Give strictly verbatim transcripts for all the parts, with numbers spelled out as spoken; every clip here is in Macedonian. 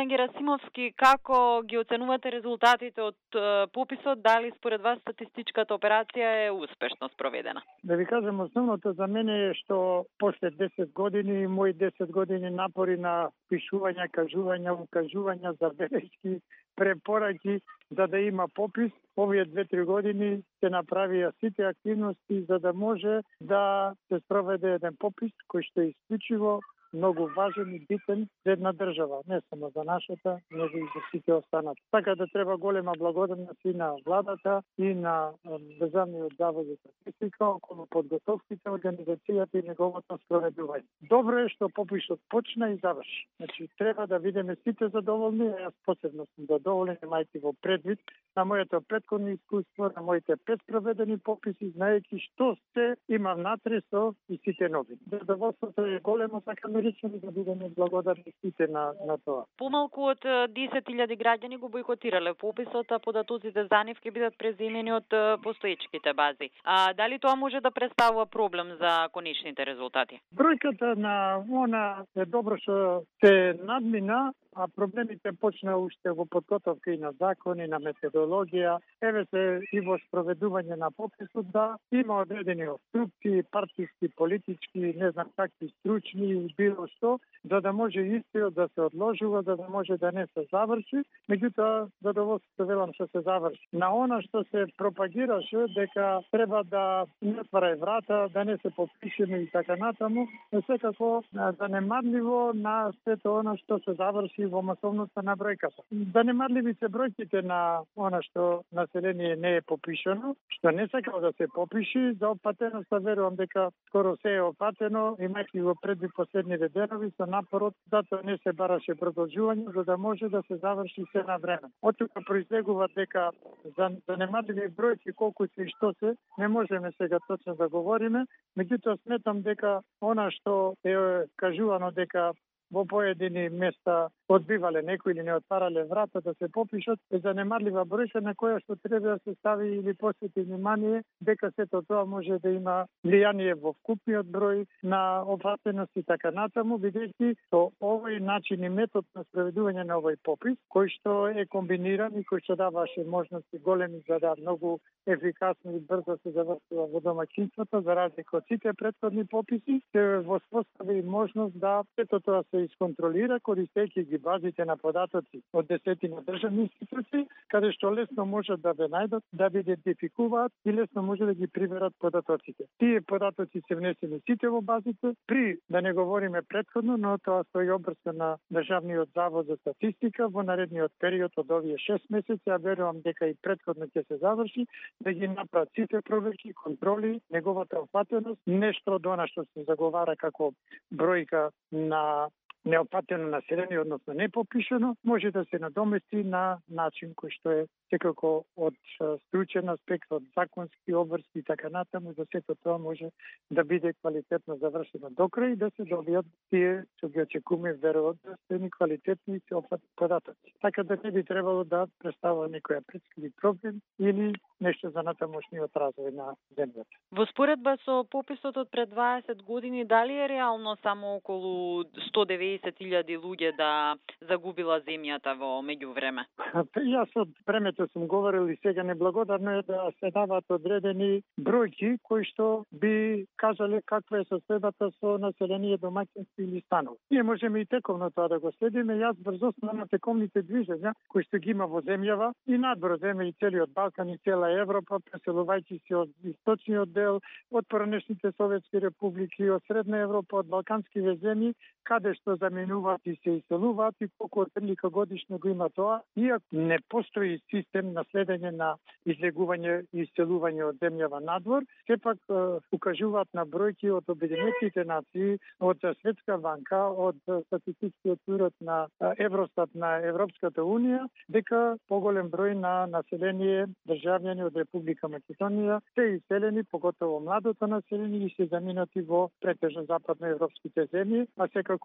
Господине Герасимовски, како ги оценувате резултатите од пописот? Дали според вас статистичката операција е успешно спроведена? Да ви кажам, основното за мене е што после десет години, мои десет години напори на пишување, кажување, укажување, забелешки, препораки за да има попис, овие две-три години се направија сите активности за да може да се спроведе еден попис кој што е исклучиво многу важен и битен за една држава, не само за нашата, но и за сите останати. Така да треба голема благодарност и на владата и на Државниот завод за статистика околу подготовките, организацијата и неговото спроведување. Добро е што пописот почна и заврши. Значи треба да видиме сите задоволни, а јас посебно сум задоволен, имајќи во предвид на моето претходно искуство, на моите пет проведени пописи, знаејќи што се има внатре со и сите новини. Задоволството е големо, сакаме лично да бидеме благодарни сите на, на тоа. Помалку од десет илјади граѓани го бойкотирале пописот, а податоците за нив ќе бидат преземени од постоечките бази. А дали тоа може да представува проблем за конечните резултати? Бројката на она е добро што се надмина, а проблемите почна уште во подготовка и на закони, на методологија, еве се и во спроведување на пописот да има одредени обструкции, партиски, политички, не знам какви стручни, било што, за да може истиот да се одложува, за да може да не се заврши, меѓутоа задоволството велам што се заврши. На она што се пропагираше дека треба да не отварај врата, да не се попишеме и така натаму, е секако занемарливо на сето она што се заврши во масовноста на бројката. Занемарливи се бројките на она што население не е попишано, што не сакал да се попиши, за опатеноста верувам дека скоро се е опатено, имајќи го предвид последниве денови со напорот, затоа не се бараше продолжување, за да може да се заврши се на време. Од тука произлегува дека за занемарливи бројки колку се и што се, не можеме сега точно да говориме, меѓутоа сметам дека она што е кажувано дека во поедини места одбивале некои или не отварале врата да се попишат, е занемарлива бројка на која што треба да се стави или посвети внимание дека сето тоа може да има влијание во вкупниот број на опатеност и така натаму, бидејќи со овој начин и метод на спроведување на овој попис, кој што е комбиниран и кој што даваше можности големи за да многу ефикасно и брзо се завршува во домаќинството, за разлика од сите претходни пописи, се воспостави можност да сето тоа се исконтролира користејќи ги базите на податоци од десетина државни институции, каде што лесно можат да ве најдат, да ви идентификуваат и лесно може да ги приберат податоците. Тие податоци се внесени сите во базите, при, да не говориме претходно, но тоа стои обрска на Државниот завод за статистика во наредниот период од овие шест месеци, а верувам дека и претходно ќе се заврши, да ги направат сите проверки, контроли, неговата опатеност, нешто од она што се заговара како бројка на неопатено население, односно непопишано, може да се надомести на начин кој што е секако од стручен аспект, од законски обврски и така натаму, за сето тоа може да биде квалитетно завршено до крај и да се добијат тие што ги очекуваме веројатно квалитетни и опфатни податоци. Така да не би требало да представува некоја пречка проблем или нешто за натамошниот развој на земјата. Во споредба со пописот од пред дваесет години, дали е реално само околу сто деветдесет илјади луѓе да загубила земјата во меѓувреме? Јас од времето сум говорил и сега неблагодарно е да се дават одредени бројки кои што би кажале каква е состојбата со население, домаќинство или станови. Ние можеме и тековно тоа да го следиме. Јас брзосно на тековните движења кои што ги има во земјава и надвор земја и целиот Балкан и цела Европа, преселувајќи се од источниот дел, од поранешните советски републики, од Средна Европа, од балканските земји, каде што заменуваат и се иселуваат и колку отприлика годишно го има тоа, иако не постои систем на следење на излегување и иселување од земјава надвор, сепак укажуваат на бројки од Обединетите нации, од Светска банка, од статистичкиот уред на Евростат на Европската унија, дека поголем број на население државјани од Република Македонија се иселени, поготово младото население, и се заминати во претежно западноевропските земји, а секако и во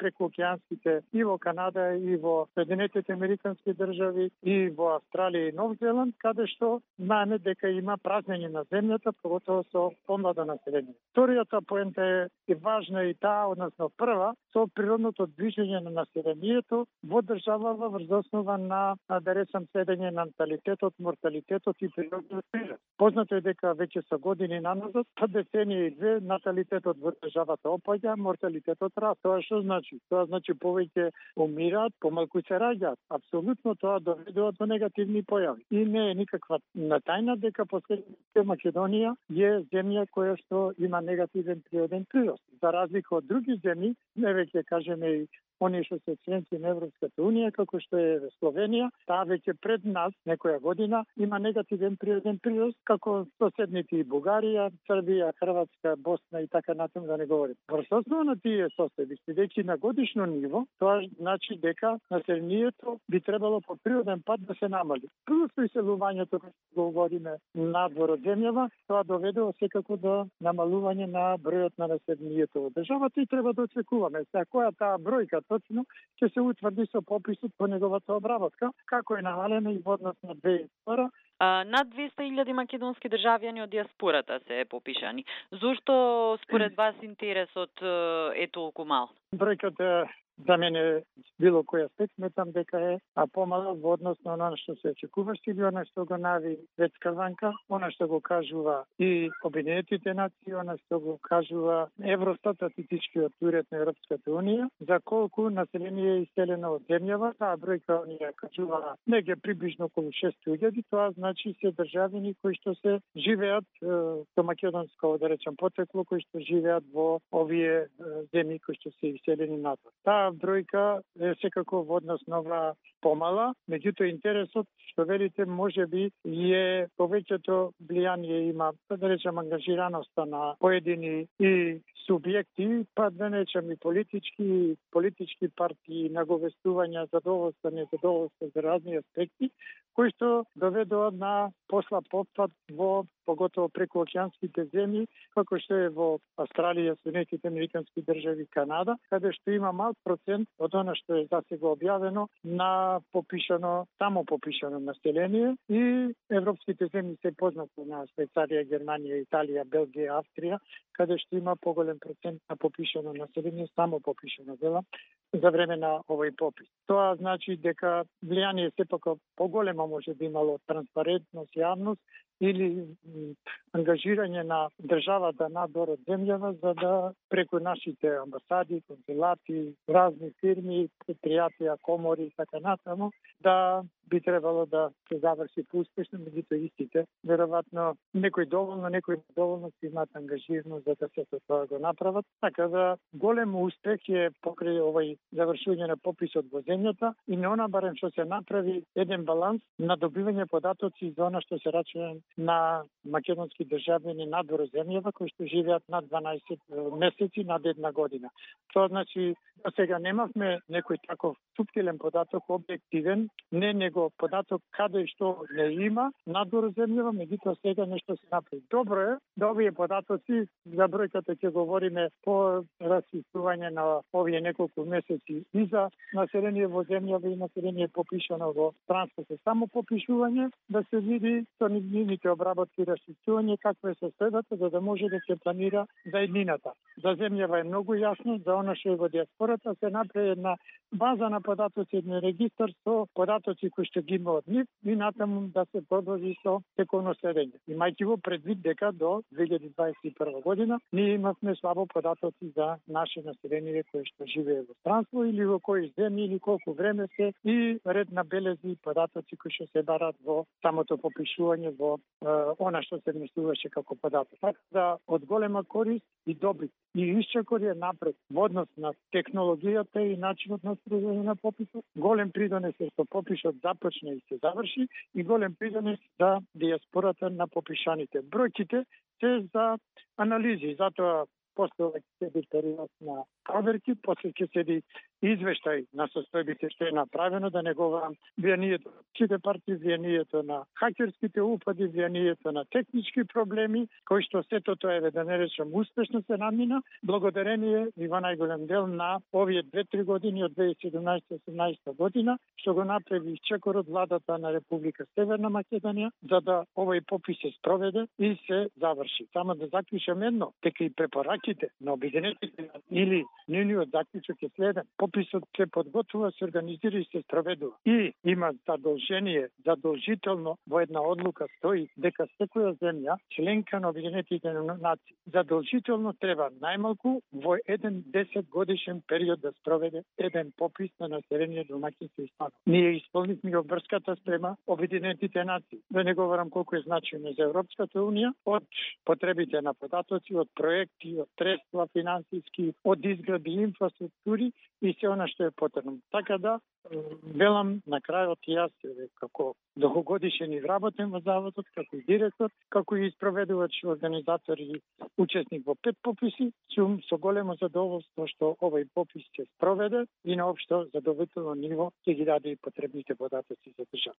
прекоокеанските и во Канада и во Соединетите Американски држави и во Австралија и Нов Зеланд, каде што знаеме дека има празнење на земјата, поготово со помладо население. Вторијата поента е и важна и таа, односно прва, со природното движење на населението во државава врз основа на, да речам, следење на наталитетот, морталитетот и природниот прирост. Познато е дека веќе со години наназад, па деценија и две, наталитетот во државата опаѓа, морталитетот раст. Тоа што значи? Тоа значи повеќе умираат, помалку се раѓаат. Апсолутно тоа доведува до негативни појави. И не е никаква тајна дека последните Македонија е земја која што има негативен природен прирост. За разлика од други земји, не веќе кажеме и оние што се членци на Европската унија, како што е Словенија, таа веќе пред нас, некоја година, има негативен природен прирост, како соседните и Бугарија, Србија, Хрватска, Босна и така натаму, да не говорим. Врз основа на тие соседи, веќе на годишно ниво, тоа значи дека населението би требало по природен пат да се намали. Плюс иселувањето, кога говориме надвор од земјава, тоа доведува секако до намалување на бројот на населението во државата и треба да очекуваме. Сега која таа бројка точно ќе се утврди со пописот по неговата обработка, како е намалена и во однос на две тисачи и втора. А, над двеста илјади македонски државјани од диаспората се попишани. Зошто според вас интересот е толку мал? Бројката за мене било кој аспект сметам дека е а помало во однос на она што се очекуваше или она што го нави Ветска Ванка, она што го кажува и Обединетите нации, она што го кажува Евростат, статистичкиот уред на Европската унија, за колку население е иселено од земјава. Таа бројка оние кажува неге приближно околу шест илјади, тоа значи се државјани кои што се живеат со македонско, да речем, потекло, кои што живеат во овие земји кои што се иселени надвор. Таа бројка е секако во однос на ова помала, меѓутоа интересот, што велите, може би е повеќето влијание има, да речем, ангажираноста на поедини и субјекти, па да речем и политички, политички партии, наговестувања, задоволство, незадоволство за разни аспекти, кои што доведува на послаб опфат во поготово преку океанските земји, како што е во Австралија, Соединетите Американски држави, Канада, каде што има мал процент од она што е засега објавено на попишано, само попишано население, и европските земји се познати на Швајцарија, Германија, Италија, Белгија, Австрија, каде што има поголем процент на попишано население, само попишано дела за време на овој попис. Тоа значи дека влијание сепак поголемо може да имало транспарентност, јавност или ангажирање на државата надвор од земјава, за да преку нашите амбасади, консулати, разни фирми, предпријатија, комори и така натаму, да би требало да се заврши поуспешно, меѓутоа истите, веројатно некој доволно, некој доволно си имаат ангажираност за да се тоа го направат. Така да голем успех е покрај овој завршување на пописот во земјата и на она барем што се направи еден баланс на добивање податоци за она што се рачува на македонски државјани надвор од земјава кои што живеат над дванаесет месеци, над една година. Тоа значи до сега немавме некој таков суптилен податок, објективен, не него податок каде што не има надвор од земјава, меѓутоа сега нешто се направи. Добро е да овие податоци, за бројката ќе говориме по расистување на овие неколку месеци и за население во земјава и население попишано во странство се само попишување, да се види со нивните обработки и расистување каква е состојбата, за да може да се планира за еднината. За земјава е многу јасно, за она што е во диаспората се направи една база на податоци, еден регистар со податоци кои што ги има од нив и натаму да се продолжи со тековно следење. Имајќи го предвид дека до две илјади дваесет и прва година ние имавме слабо податоци за наше население кое што живее во странство или во кои земји или колку време се и ред на белези и податоци кои што се барат во самото попишување во е, она што се внесуваше како податок. Така да од голема корист и добит и исчекор е напред во однос на технологијата и начинот на спроведување на пописот. Голем придонес е што пописот започне и се заврши и голем придонес за диаспората на попишаните. Бројките се за анализи, затоа после ќе биде период на проверки, после ќе седи извештај на состојбите што е направено, да не говорам влијанието на сите партии, влијанието на хакерските упади, влијанието на технички проблеми, кои што сето тоа е, да не речем, успешно се намина, благодарение и во најголем дел на овие две-три години од две илјади и седумнаесета осумнаесета година, што го направи чекорот владата на Република Северна Македонија, за да овој попис се спроведе и се заврши. Само да заклучам едно, дека и препораките на Обединетите или нивниот заклучок е следен. Пописот се подготвува, се организира и се спроведува. И има задолжение, задолжително во една одлука стои дека секоја земја, членка на Обединетите нации, задолжително треба најмалку во еден десет годишен период да спроведе еден попис на население домаќинство и станови. Ние исполнивме обврската спрема Обединетите нации. Да не говорам колку е значајно за Европската унија, од потребите на податоци, од проекти, од средства финансиски, од изгради инфраструктури и се она што е потребно. Така да, велам на крајот јас како дugогодишен вработен во заводот, како и директор, како и испроведувач, организатор и учесник во пет пописи, сум со големо задоволство што овој попис се спроведе и на општо задоволително ниво ќе ги даде и потребните податоци за држава.